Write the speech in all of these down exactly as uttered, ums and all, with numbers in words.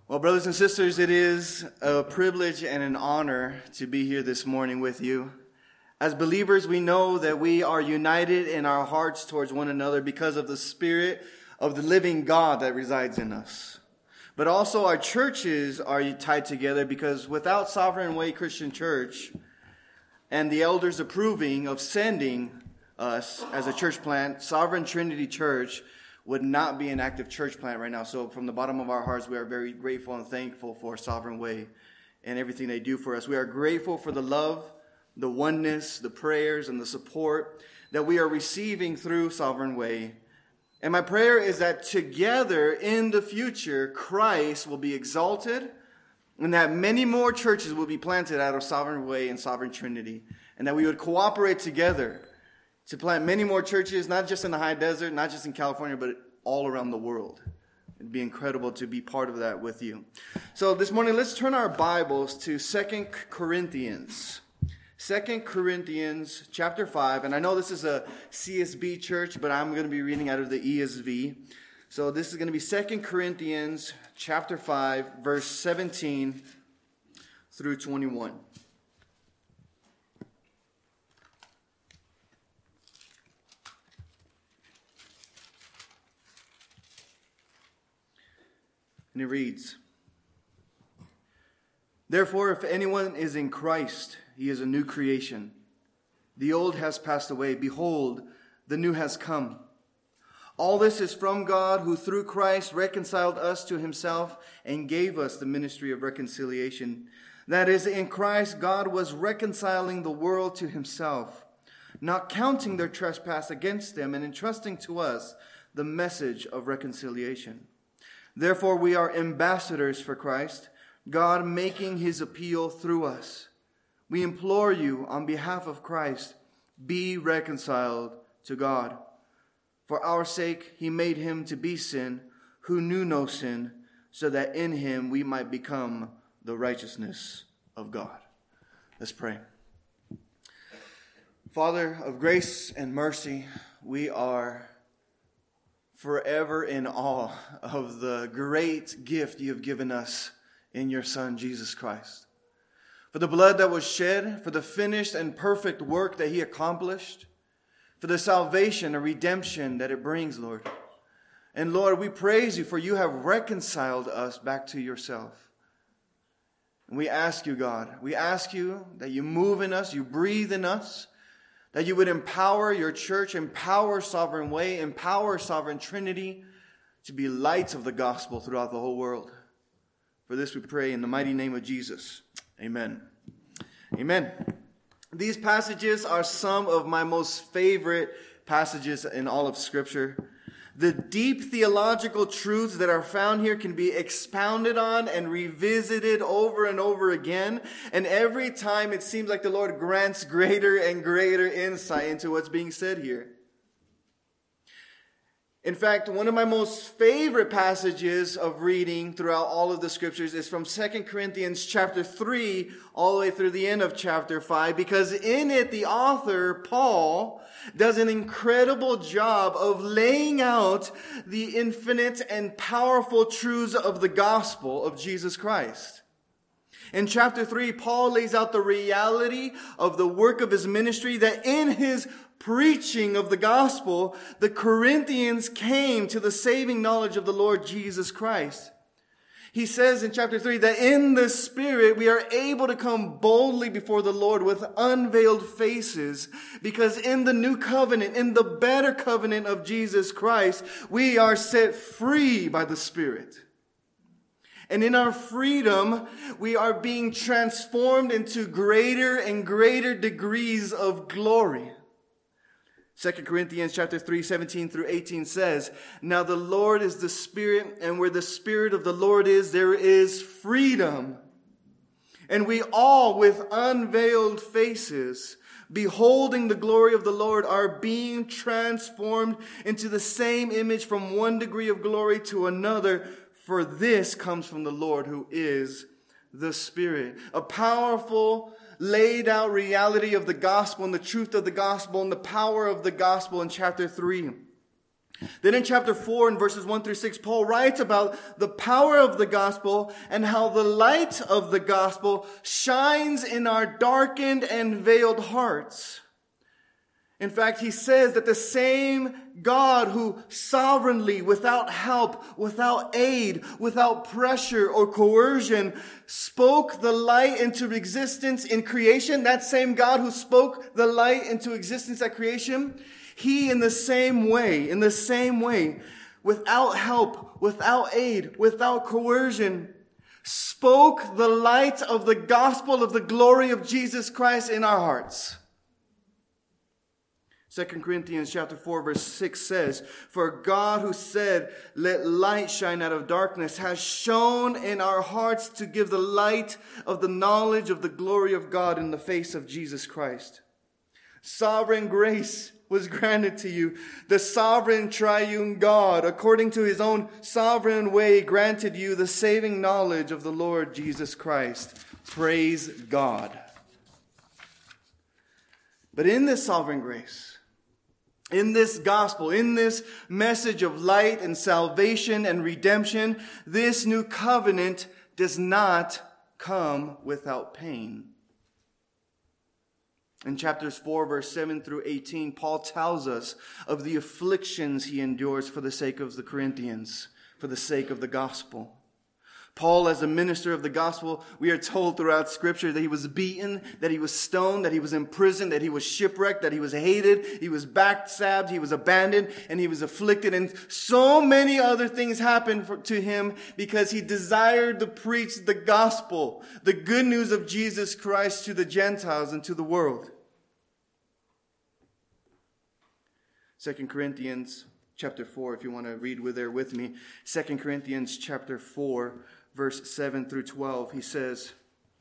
Well, brothers and sisters, it is a privilege and an honor to be here this morning with you. As believers, we know that we are united in our hearts towards one another because of the Spirit of the living God that resides in us. But also our churches are tied together because without Sovereign Way Christian Church and the elders approving of sending us as a church plant, Sovereign Trinity Church would not be an active church plant right now. So from the bottom of our hearts, we are very grateful and thankful for Sovereign Way and everything they do for us. We are grateful for the love, the oneness, the prayers, and the support that we are receiving through Sovereign Way. And my prayer is that together in the future, Christ will be exalted and that many more churches will be planted out of Sovereign Way and Sovereign Trinity, and that we would cooperate together to plant many more churches, not just in the high desert, not just in California, but all around the world. It'd be incredible to be part of that with you. So this morning, let's turn our Bibles to Second Corinthians. Second Corinthians chapter five. And I know this is a C S B church, but I'm going to be reading out of the E S V. So this is going to be Second Corinthians chapter five, verse seventeen through twenty-one. And it reads, "Therefore, if anyone is in Christ, he is a new creation. The old has passed away. Behold, the new has come. All this is from God, who through Christ reconciled us to himself and gave us the ministry of reconciliation. That is, in Christ, God was reconciling the world to himself, not counting their trespass against them, and entrusting to us the message of reconciliation. Therefore, we are ambassadors for Christ, God making his appeal through us. We implore you on behalf of Christ, be reconciled to God. For our sake, he made him to be sin, who knew no sin, so that in him we might become the righteousness of God." Let's pray. Father of grace and mercy, we are forever in awe of the great gift you have given us in your Son, Jesus Christ. For the blood that was shed, for the finished and perfect work that he accomplished, for the salvation and redemption that it brings, Lord. And Lord, we praise you for you have reconciled us back to yourself. And we ask you, God, we ask you that you move in us, you breathe in us, that you would empower your church, empower Sovereign Way, empower Sovereign Trinity to be lights of the gospel throughout the whole world. For this we pray in the mighty name of Jesus. Amen. Amen. These passages are some of my most favorite passages in all of Scripture. The deep theological truths that are found here can be expounded on and revisited over and over again. And every time it seems like the Lord grants greater and greater insight into what's being said here. In fact, one of my most favorite passages of reading throughout all of the scriptures is from Second Corinthians chapter three all the way through the end of chapter five, because in it the author, Paul, does an incredible job of laying out the infinite and powerful truths of the gospel of Jesus Christ. In chapter three, Paul lays out the reality of the work of his ministry, that in his preaching of the gospel, the Corinthians came to the saving knowledge of the Lord Jesus Christ. He says in chapter three that in the Spirit we are able to come boldly before the Lord with unveiled faces, because in the new covenant, in the better covenant of Jesus Christ, we are set free by the Spirit. And in our freedom, we are being transformed into greater and greater degrees of glory. Second Corinthians chapter three, seventeen through eighteen says, "Now the Lord is the Spirit, and where the Spirit of the Lord is, there is freedom. And we all, with unveiled faces, beholding the glory of the Lord, are being transformed into the same image from one degree of glory to another. For this comes from the Lord, who is the Spirit." A powerful, laid out reality of the gospel and the truth of the gospel and the power of the gospel in chapter three. Then in chapter four, in verses one through six, Paul writes about the power of the gospel and how the light of the gospel shines in our darkened and veiled hearts. In fact, he says that the same God who sovereignly, without help, without aid, without pressure or coercion, spoke the light into existence in creation, that same God who spoke the light into existence at creation, he in the same way, in the same way, without help, without aid, without coercion, spoke the light of the gospel of the glory of Jesus Christ in our hearts. Second Corinthians chapter four verse six says, "For God who said, 'Let light shine out of darkness,' has shone in our hearts to give the light of the knowledge of the glory of God in the face of Jesus Christ." Sovereign grace was granted to you. The sovereign triune God, according to his own sovereign way, granted you the saving knowledge of the Lord Jesus Christ. Praise God. But in this sovereign grace, in this gospel, in this message of light and salvation and redemption, this new covenant does not come without pain. In chapters four, verse seven through eighteen, Paul tells us of the afflictions he endures for the sake of the Corinthians, for the sake of the gospel. Paul, as a minister of the gospel, we are told throughout Scripture that he was beaten, that he was stoned, that he was imprisoned, that he was shipwrecked, that he was hated, he was backstabbed, he was abandoned, and he was afflicted. And so many other things happened for, to him because he desired to preach the gospel, the good news of Jesus Christ to the Gentiles and to the world. Second Corinthians chapter four, if you want to read with there with me. Second Corinthians chapter four, verse seven through twelve, he says,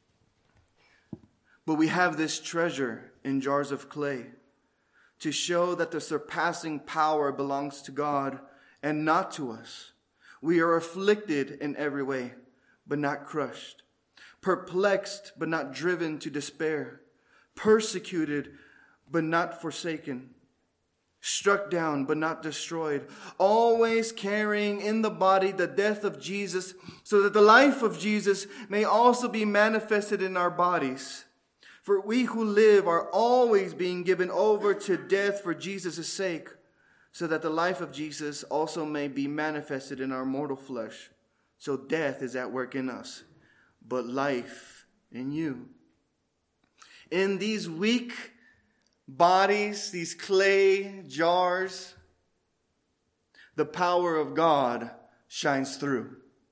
"But we have this treasure in jars of clay to show that the surpassing power belongs to God and not to us. We are afflicted in every way, but not crushed, perplexed, but not driven to despair, persecuted, but not forsaken, struck down but not destroyed, always carrying in the body the death of Jesus, so that the life of Jesus may also be manifested in our bodies. For we who live are always being given over to death for Jesus' sake, so that the life of Jesus also may be manifested in our mortal flesh. So death is at work in us, but life in you." In these weak bodies, these clay jars, the power of God shines through.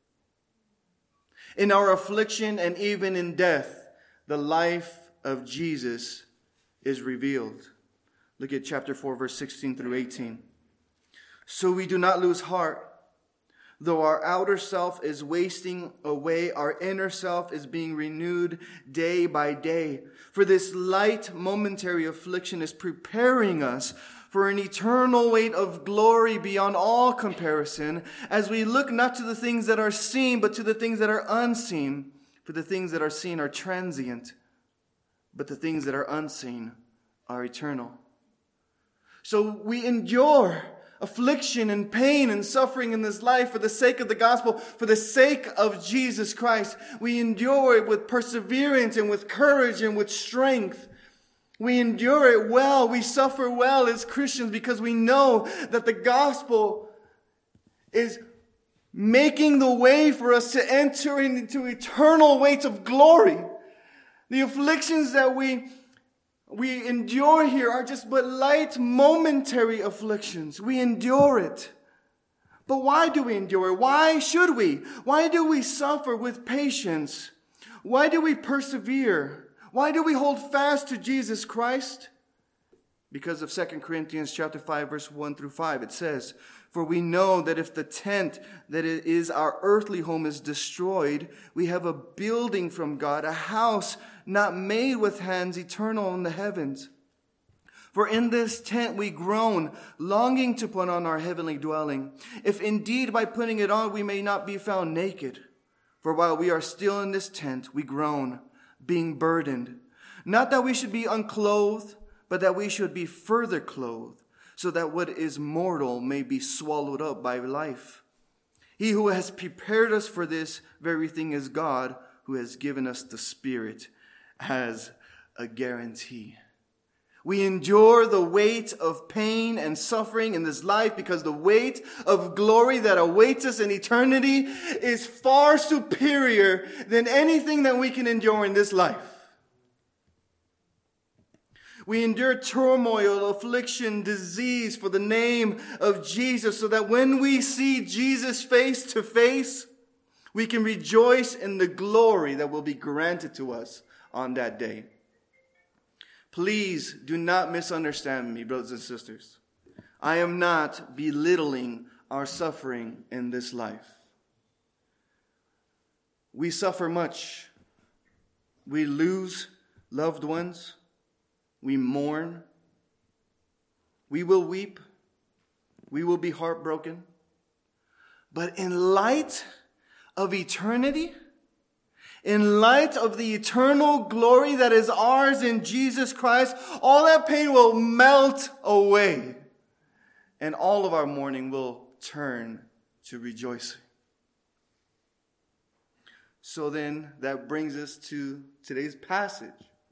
In our affliction and even in death, the life of Jesus is revealed. Look at chapter four, verse sixteen through eighteen. "So we do not lose heart. Though our outer self is wasting away, our inner self is being renewed day by day. For this light momentary affliction is preparing us for an eternal weight of glory beyond all comparison, as we look not to the things that are seen, but to the things that are unseen. For the things that are seen are transient, but the things that are unseen are eternal." So we endure affliction and pain and suffering in this life for the sake of the gospel, for the sake of Jesus Christ. We endure it with perseverance and with courage and with strength. We endure it well. We suffer well as Christians because we know that the gospel is making the way for us to enter into eternal weights of glory. The afflictions that we We endure here are just but light, momentary afflictions. We endure it. But why do we endure it? Why should we? Why do we suffer with patience? Why do we persevere? Why do we hold fast to Jesus Christ? Because of Second Corinthians chapter five, verse one through five. It says, "For we know that if the tent that is our earthly home is destroyed, we have a building from God, a house not made with hands, eternal in the heavens. For in this tent we groan, longing to put on our heavenly dwelling, if indeed by putting it on we may not be found naked. For while we are still in this tent, we groan, being burdened. Not that we should be unclothed, but that we should be further clothed, so that what is mortal may be swallowed up by life. He who has prepared us for this very thing is God, who has given us the Spirit as a guarantee. We endure the weight of pain and suffering in this life because the weight of glory that awaits us in eternity is far superior than anything that we can endure in this life. We endure turmoil, affliction, disease for the name of Jesus, so that when we see Jesus face to face, we can rejoice in the glory that will be granted to us on that day. Please do not misunderstand me, brothers and sisters. I am not belittling our suffering in this life. We suffer much. We lose loved ones. We mourn. We will weep. We will be heartbroken. But in light of eternity, in light of the eternal glory that is ours in Jesus Christ, all that pain will melt away. And all of our mourning will turn to rejoicing. So then that brings us to today's passage.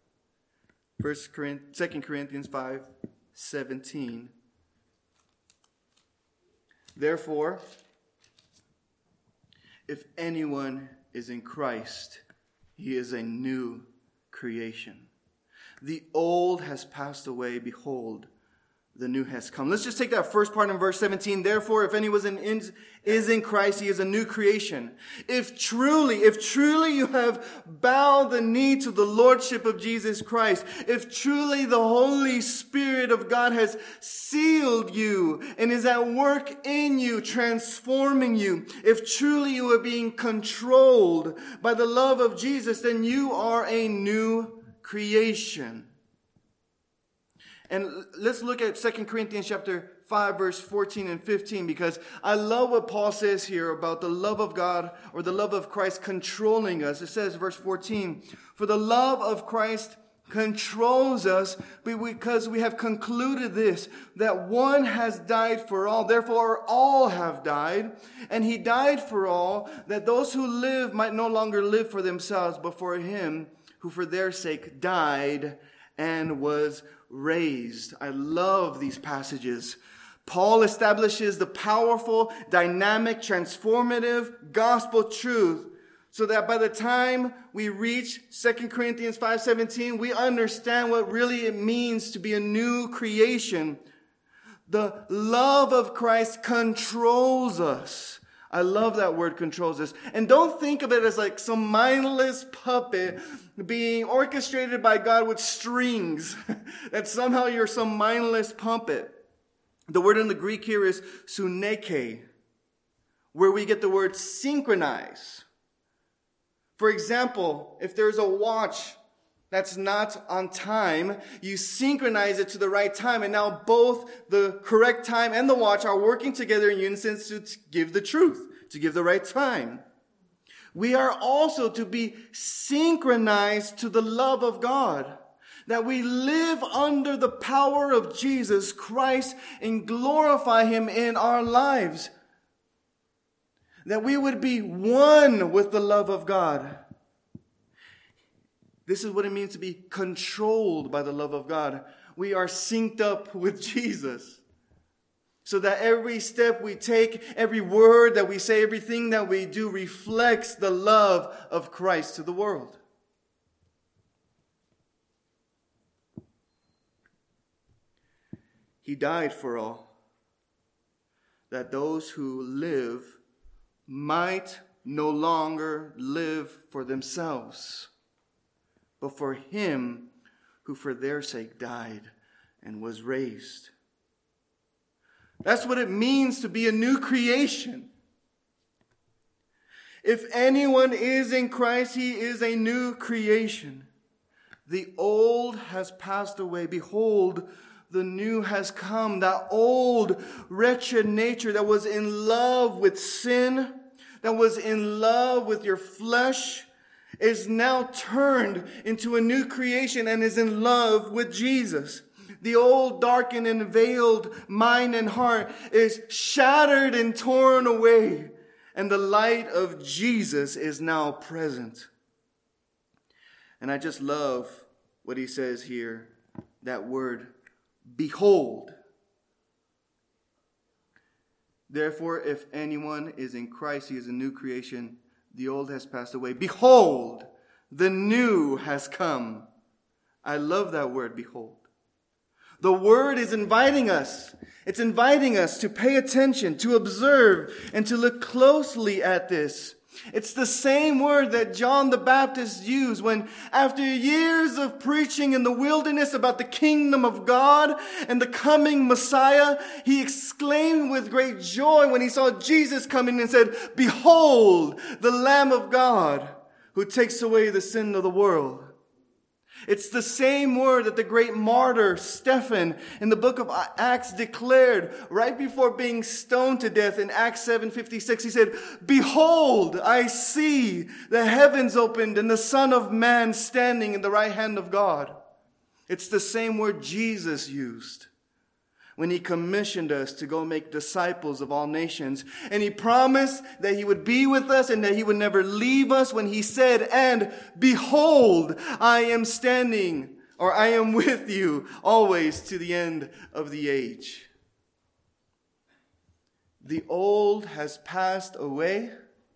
Second Corinthians five seventeen. Therefore, if anyone is in Christ, he is a new creation. The old has passed away. Behold, the new has come. Let's just take that first part in verse seventeen. Therefore, if anyone in, is in Christ, he is a new creation. If truly, if truly you have bowed the knee to the Lordship of Jesus Christ, if truly the Holy Spirit of God has sealed you and is at work in you, transforming you, if truly you are being controlled by the love of Jesus, then you are a new creation. And let's look at Second Corinthians chapter five, verse fourteen and fifteen, because I love what Paul says here about the love of God or the love of Christ controlling us. It says, verse fourteen, for the love of Christ controls us because we have concluded this, that one has died for all, therefore all have died. And he died for all, that those who live might no longer live for themselves, but for him who for their sake died and was raised. I love these passages. Paul establishes the powerful, dynamic, transformative gospel truth so that by the time we reach Second Corinthians five seventeen, we understand what really it means to be a new creation. The love of Christ controls us. I love that word, controls us. And don't think of it as like some mindless puppet being orchestrated by God with strings. That somehow you're some mindless puppet. The word in the Greek here is suneke, where we get the word synchronize. For example, if there's a watch that's not on time, you synchronize it to the right time, and now both the correct time and the watch are working together in unison to give the truth, to give the right time. We are also to be synchronized to the love of God, that we live under the power of Jesus Christ and glorify him in our lives. That we would be one with the love of God. This is what it means to be controlled by the love of God. We are synced up with Jesus. So that every step we take, every word that we say, everything that we do reflects the love of Christ to the world. He died for all, that those who live might no longer live for themselves, but for him who for their sake died and was raised. That's what it means to be a new creation. If anyone is in Christ, he is a new creation. The old has passed away. Behold, the new has come. That old wretched nature that was in love with sin, that was in love with your flesh, is now turned into a new creation and is in love with Jesus. The old darkened and veiled mind and heart is shattered and torn away, and the light of Jesus is now present. And I just love what he says here, that word, behold. Therefore, if anyone is in Christ, he is a new creation. The old has passed away. Behold, the new has come. I love that word, behold. The word is inviting us. It's inviting us to pay attention, to observe, and to look closely at this. It's the same word that John the Baptist used when, after years of preaching in the wilderness about the kingdom of God and the coming Messiah, he exclaimed with great joy when he saw Jesus coming and said, "Behold, the Lamb of God who takes away the sin of the world." It's the same word that the great martyr Stephen in the book of Acts declared right before being stoned to death in Acts seven fifty-six. He said, "Behold, I see the heavens opened and the Son of Man standing in the right hand of God." It's the same word Jesus used when he commissioned us to go make disciples of all nations. And he promised that he would be with us and that he would never leave us when he said, "And behold, I am standing," or "I am with you always to the end of the age." The old has passed away.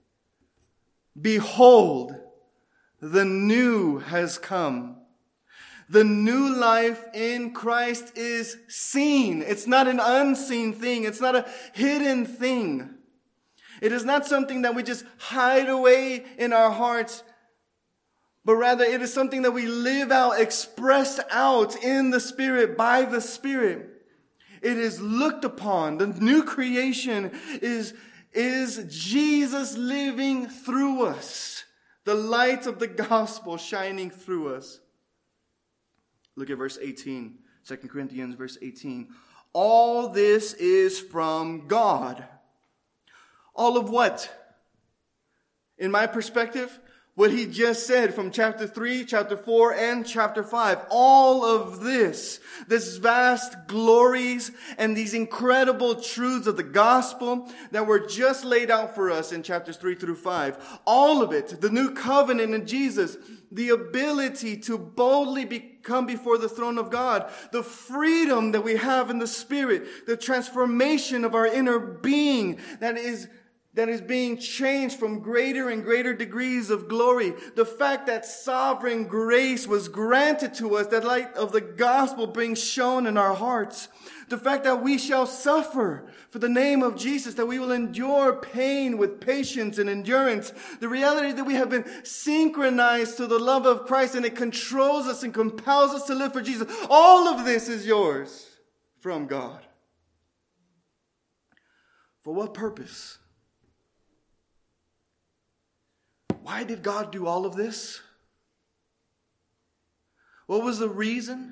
Behold, the new has come. The new life in Christ is seen. It's not an unseen thing. It's not a hidden thing. It is not something that we just hide away in our hearts, but rather it is something that we live out, expressed out in the Spirit, by the Spirit. It is looked upon. The new creation is, is Jesus living through us. The light of the gospel shining through us. Look at verse eighteen, Second Corinthians verse eighteen. All this is from God. All of what? In my perspective, what he just said from chapter three, chapter four, and chapter five. All of this, this vast glories and these incredible truths of the gospel that were just laid out for us in chapters three through five. All of it, the new covenant in Jesus, the ability to boldly be, come before the throne of God, the freedom that we have in the Spirit, the transformation of our inner being that is that is being changed from greater and greater degrees of glory. The fact that sovereign grace was granted to us, that light of the gospel being shown in our hearts. The fact that we shall suffer for the name of Jesus, that we will endure pain with patience and endurance. The reality that we have been synchronized to the love of Christ and it controls us and compels us to live for Jesus. All of this is yours from God. For what purpose? Why did God do all of this? What was the reason?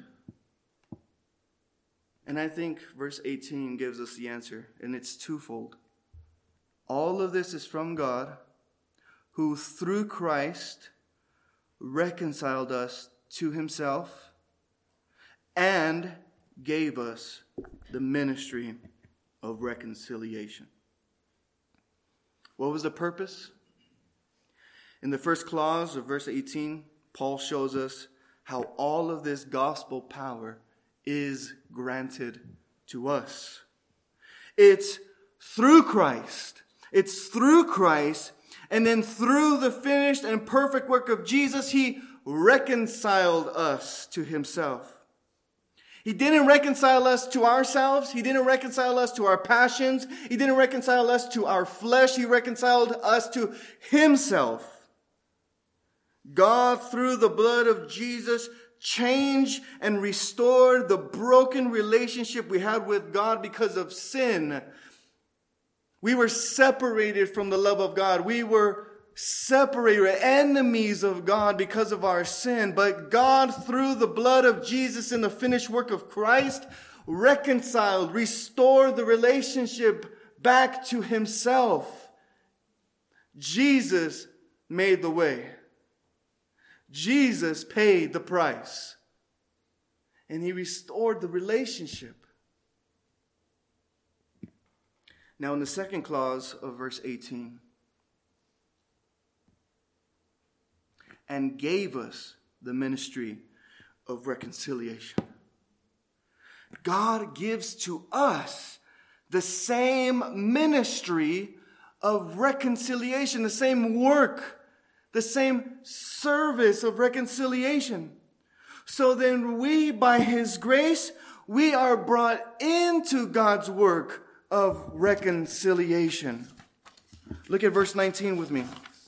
And I think verse eighteen gives us the answer, and it's twofold. All of this is from God, who through Christ reconciled us to himself and gave us the ministry of reconciliation. What was the purpose? In the first clause of verse eighteen, Paul shows us how all of this gospel power is granted to us. It's through Christ. It's through Christ. And then through the finished and perfect work of Jesus, he reconciled us to himself. He didn't reconcile us to ourselves. He didn't reconcile us to our passions. He didn't reconcile us to our flesh. He reconciled us to himself. God, through the blood of Jesus, changed and restored the broken relationship we had with God because of sin. We were separated from the love of God. We were separated, enemies of God because of our sin. But God, through the blood of Jesus and the finished work of Christ, reconciled, restored the relationship back to himself. Jesus made the way. Jesus paid the price. And he restored the relationship. Now in the second clause of verse eighteen, and gave us the ministry of reconciliation. God gives to us the same ministry of reconciliation, the same work, the same service of reconciliation. So then we, by his grace, we are brought into God's work of reconciliation. Look at verse nineteen with me.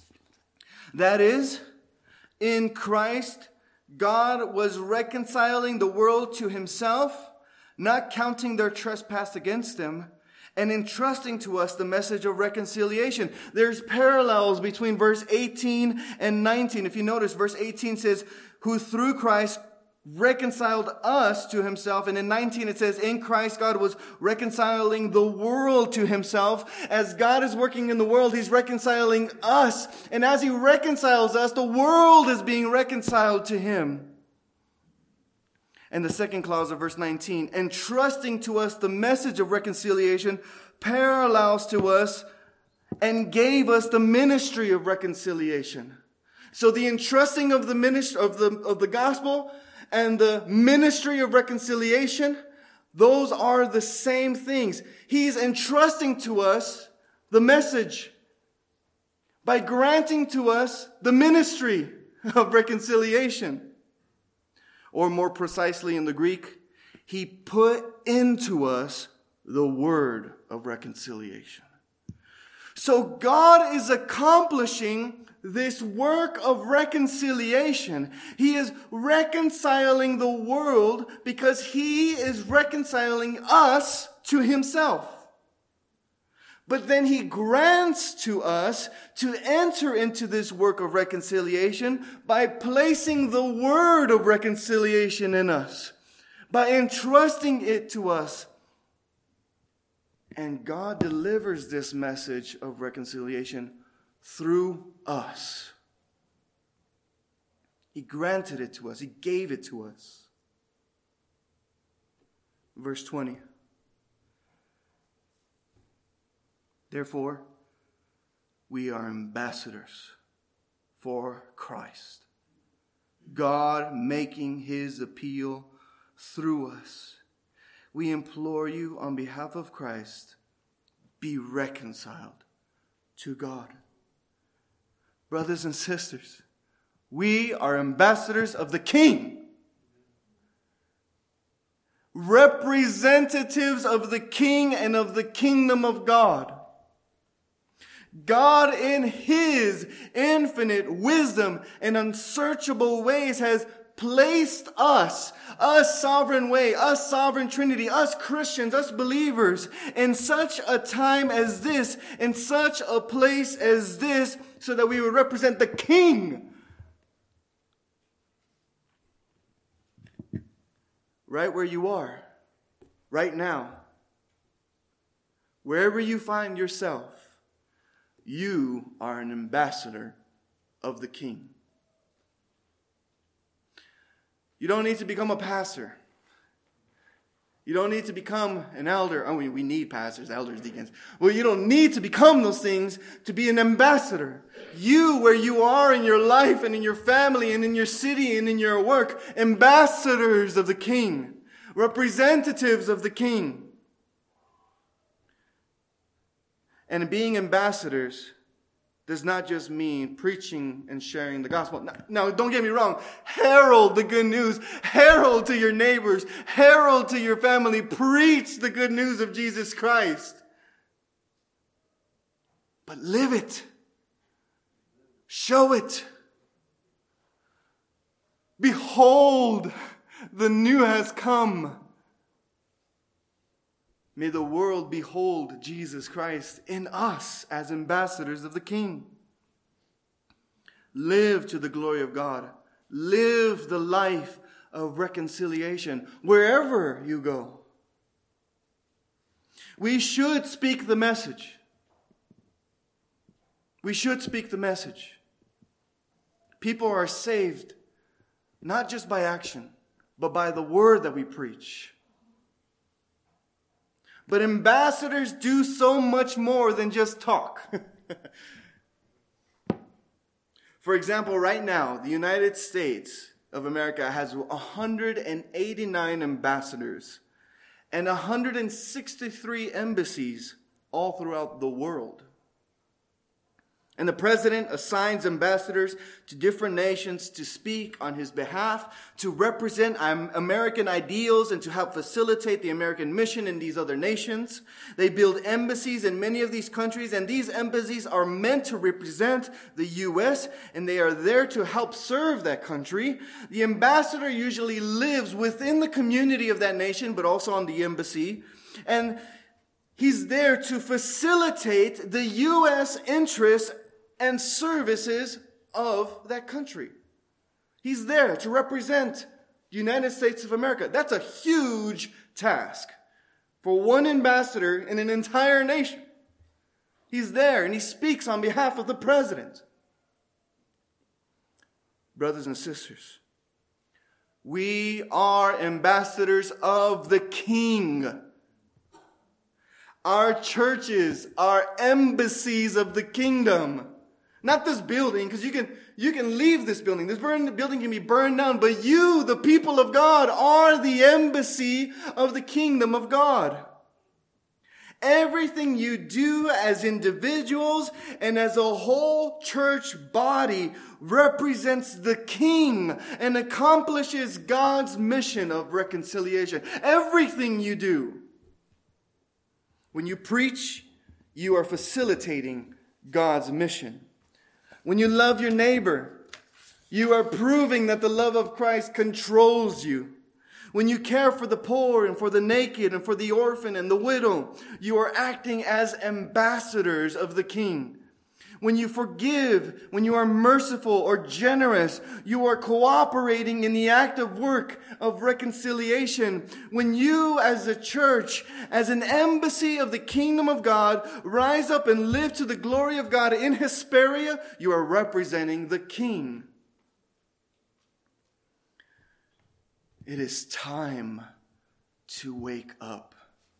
That is, in Christ, God was reconciling the world to himself, not counting their trespass against them, and entrusting to us the message of reconciliation. There's parallels between verse eighteen and nineteen. If you notice, verse eighteen says, who through Christ reconciled us to himself. And in nineteen it says, in Christ God was reconciling the world to himself. As God is working in the world, he's reconciling us. And as he reconciles us, the world is being reconciled to him. And the second clause of verse nineteen, entrusting to us the message of reconciliation, parallels to us and gave us the ministry of reconciliation. So the entrusting of the ministry of the of the gospel and the ministry of reconciliation, those are the same things. He's entrusting to us the message by granting to us the ministry of reconciliation. Or more precisely in the Greek, he put into us the word of reconciliation. So God is accomplishing this work of reconciliation. He is reconciling the world because he is reconciling us to himself. But then he grants to us to enter into this work of reconciliation by placing the word of reconciliation in us, by entrusting it to us. And God delivers this message of reconciliation through us. He granted it to us. He gave it to us. Verse twenty. Therefore, we are ambassadors for Christ, God making his appeal through us. We implore you on behalf of Christ, be reconciled to God. Brothers and sisters, we are ambassadors of the King. Representatives of the King and of the kingdom of God. God in his infinite wisdom and unsearchable ways has placed us, us sovereign way, us sovereign Trinity, us Christians, us believers, in such a time as this, in such a place as this, so that we would represent the King. Right where you are, right now, wherever you find yourself, you are an ambassador of the King. You don't need to become a pastor. You don't need to become an elder. Oh, we, we need pastors, elders, deacons. Well, you don't need to become those things to be an ambassador. You, where you are in your life and in your family and in your city and in your work, ambassadors of the King, representatives of the King. And being ambassadors does not just mean preaching and sharing the gospel. No, no, don't get me wrong. Herald the good news. Herald to your neighbors. Herald to your family. Preach the good news of Jesus Christ. But live it. Show it. Behold, the new has come. May the world behold Jesus Christ in us as ambassadors of the King. Live to the glory of God. Live the life of reconciliation wherever you go. We should speak the message. We should speak the message. People are saved not just by action, but by the word that we preach. But ambassadors do so much more than just talk. For example, right now, the United States of America has one hundred eighty-nine ambassadors and one hundred sixty-three embassies all throughout the world. And the president assigns ambassadors to different nations to speak on his behalf, to represent American ideals and to help facilitate the American mission in these other nations. They build embassies in many of these countries, and these embassies are meant to represent the U S, and they are there to help serve that country. The ambassador usually lives within the community of that nation, but also on the embassy. And he's there to facilitate the U S interests and services of that country. He's there to represent the United States of America. That's a huge task for one ambassador in an entire nation. He's there and he speaks on behalf of the president. Brothers and sisters, we are ambassadors of the King. Our churches are embassies of the kingdom. Not this building, because you can, you can leave this building. This burn, building can be burned down. But you, the people of God, are the embassy of the kingdom of God. Everything you do as individuals and as a whole church body represents the King and accomplishes God's mission of reconciliation. Everything you do. When you preach, you are facilitating God's mission. When you love your neighbor, you are proving that the love of Christ controls you. When you care for the poor and for the naked and for the orphan and the widow, you are acting as ambassadors of the King. When you forgive, when you are merciful or generous, you are cooperating in the active work of reconciliation. When you as a church, as an embassy of the kingdom of God, rise up and live to the glory of God in Hesperia, you are representing the King. It is time to wake up.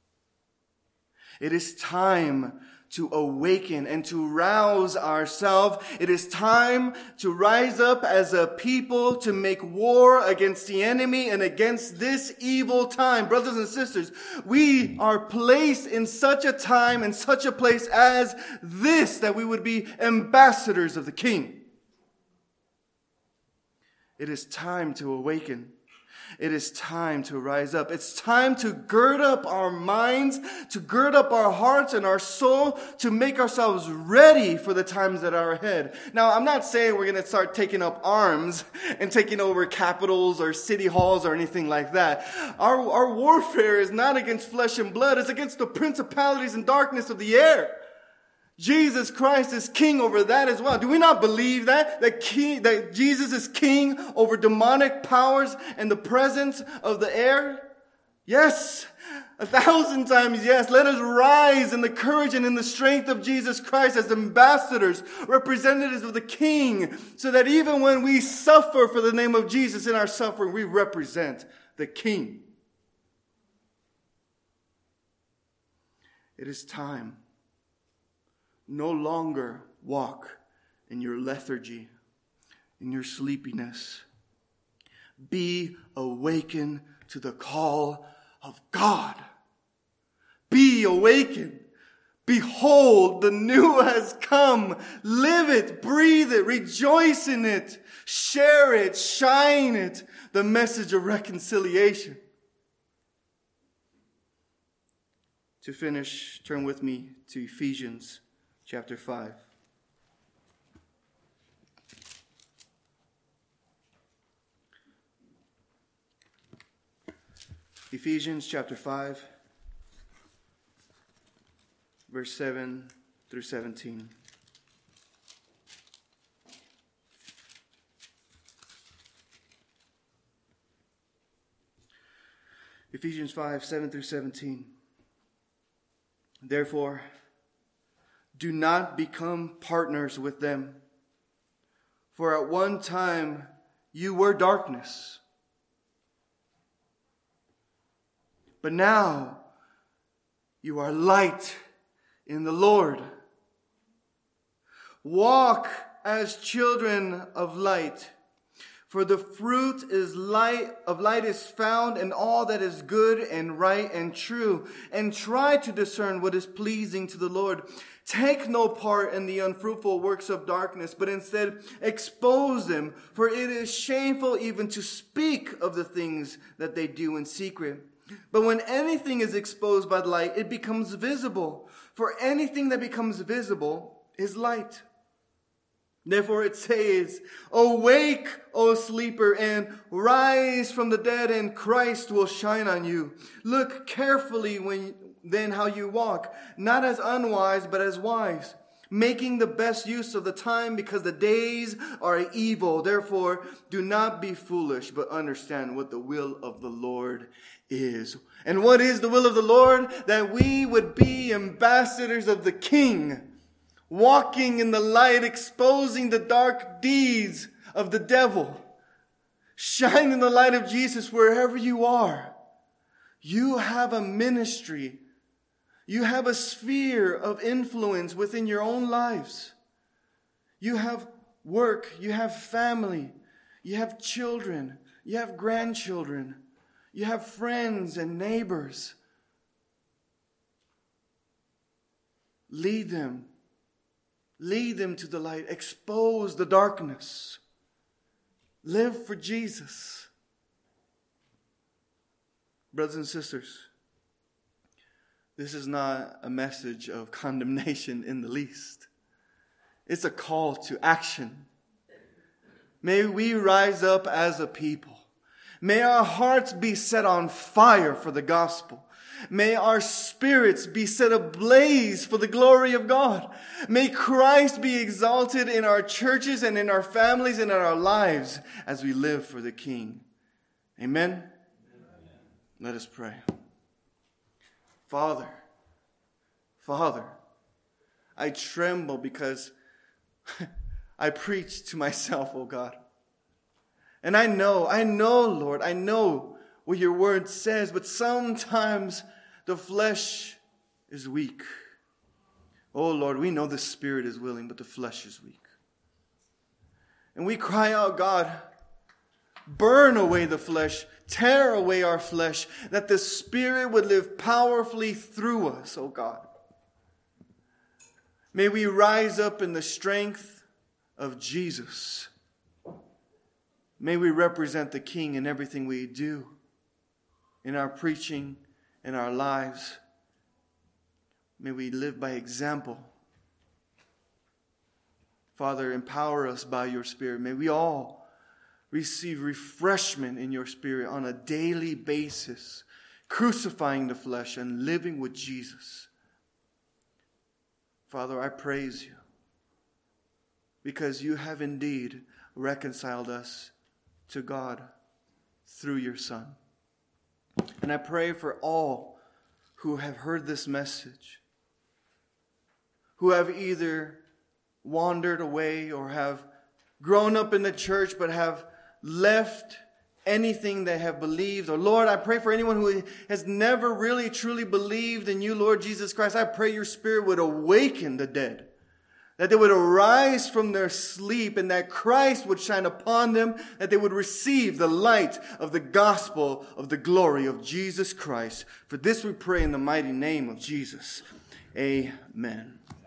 It is time to awaken and to rouse ourselves. It is time to rise up as a people to make war against the enemy and against this evil time. Brothers and sisters, we are placed in such a time and such a place as this, that we would be ambassadors of the King. It is time to awaken. It is time to rise up. It's time to gird up our minds, to gird up our hearts and our soul, to make ourselves ready for the times that are ahead. Now, I'm not saying we're going to start taking up arms and taking over capitals or city halls or anything like that. Our, our warfare is not against flesh and blood. It's against the principalities and darkness of the air. Jesus Christ is king over that as well. Do we not believe that? That, king, that Jesus is king over demonic powers and the presence of the air? Yes, a thousand times yes. Let us rise in the courage and in the strength of Jesus Christ as ambassadors, representatives of the King, so that even when we suffer for the name of Jesus in our suffering, we represent the King. It is time. No longer walk in your lethargy, in your sleepiness. Be awakened to the call of God. Be awakened. Behold, the new has come. Live it, breathe it, rejoice in it, share it, shine it. The message of reconciliation. To finish, turn with me to Ephesians chapter five. Ephesians chapter five, verse seven through seventeen. Ephesians five, seven through seventeen. Therefore, do not become partners with them. For at one time you were darkness, But now you are light in the Lord. Walk as children of light. For the fruit is light of light is found in all that is good and right and true. And try to discern what is pleasing to the Lord. Take no part in the unfruitful works of darkness, but instead expose them. For it is shameful even to speak of the things that they do in secret. But when anything is exposed by the light, it becomes visible. For anything that becomes visible is light. Therefore it says, awake, O sleeper, and rise from the dead, and Christ will shine on you. Look carefully when then how you walk, not as unwise, but as wise, making the best use of the time, because the days are evil. Therefore, do not be foolish, but understand what the will of the Lord is. And what is the will of the Lord? That we would be ambassadors of the King, walking in the light, exposing the dark deeds of the devil. Shine in the light of Jesus wherever you are. You have a ministry. You have a sphere of influence within your own lives. You have work. You have family. You have children. You have grandchildren. You have friends and neighbors. Lead them. Lead them to the light. Expose the darkness. Live for Jesus. Brothers and sisters, this is not a message of condemnation in the least. It's a call to action. May we rise up as a people. May our hearts be set on fire for the gospel. May our spirits be set ablaze for the glory of God. May Christ be exalted in our churches and in our families and in our lives as we live for the King. Amen? Amen. Let us pray. Father, Father, I tremble because I preach to myself, oh God. And I know, I know, Lord, I know what your word says, but sometimes the flesh is weak. Oh Lord, we know the spirit is willing, but the flesh is weak. And we cry out, God, burn away the flesh, tear away our flesh, that the spirit would live powerfully through us, oh God. May we rise up in the strength of Jesus. May we represent the King in everything we do, in our preaching, in our lives. May we live by example. Father, empower us by your Spirit. May we all receive refreshment in your Spirit on a daily basis, crucifying the flesh and living with Jesus. Father, I praise you because you have indeed reconciled us to God through your Son. And I pray for all who have heard this message, who have either wandered away or have grown up in the church but have left anything they have believed. Or Lord, I pray for anyone who has never really truly believed in you, Lord Jesus Christ. I pray your Spirit would awaken the dead, that they would arise from their sleep and that Christ would shine upon them, that they would receive the light of the gospel of the glory of Jesus Christ. For this we pray in the mighty name of Jesus. Amen.